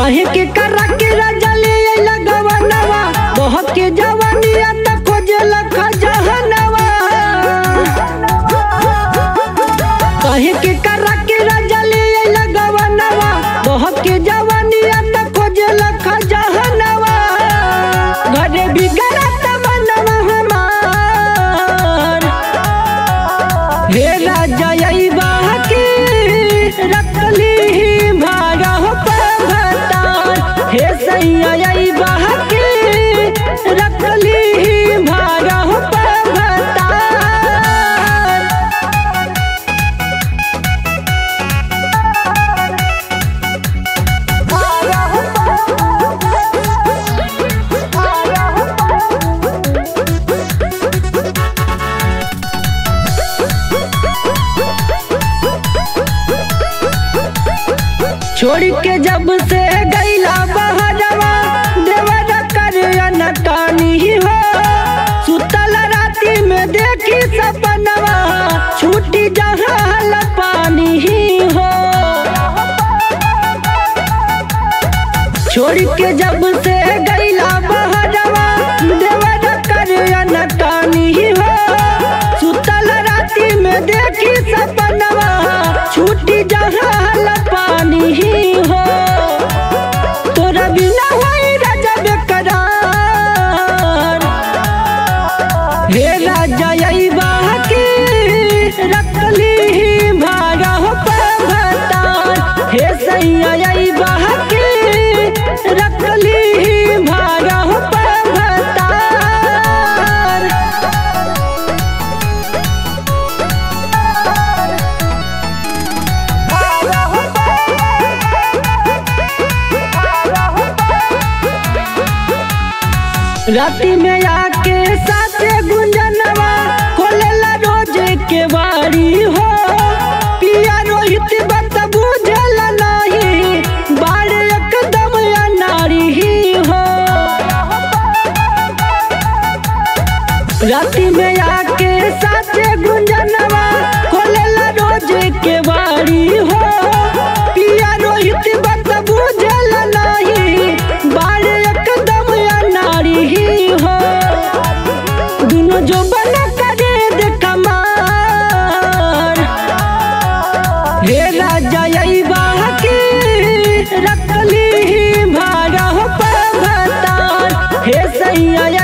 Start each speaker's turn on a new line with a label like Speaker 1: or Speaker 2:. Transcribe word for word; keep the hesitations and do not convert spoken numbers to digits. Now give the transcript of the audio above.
Speaker 1: काहे के करा के राजा ले आइला गवनवा बहक के जवानिया त खोजे लखा जहनवा काहे के करा के राजा ले आइला गवनवा बहक के जवानिया त खोजे लखा जहनवा घरे बिगड़त मनवा हमार हे राजा आई बाकी रखली भागा हो पवतार हे सैया आई बाकी रखली भागा हो पवतार छोड़ के जब से गईला बहरवा देवर कर अनकानी हो सुतल राती में देखी सपनवा छूटी जहाल पानी हो छोड़ के जब से गईला बहरवा देवर कर अनकानी हो सुतल राती में देखी सपनवा छूटी जहाल पानी हो तोरा बिना होई राजा बेकरार हे राजा आई बाकी रखली भागा हो पवतार हे सैया आई बाकी रखली भागा हो पवतार राती में आके साथे गुंजनवा खोलेला रोज के बारी हो पिया रोहित बात बुझल नहीं बाड़ एकदम अनारी ही हो राती में आके साथे गुंजनवा खोलेला रोज के बारी हो पिया रोहित बात बुझल नहीं बाड़ एकदम अनारी ही हो दुनो जो बना करे दे कमार हे राजा आई बाकी रखली भागा हो पवतार हे सैया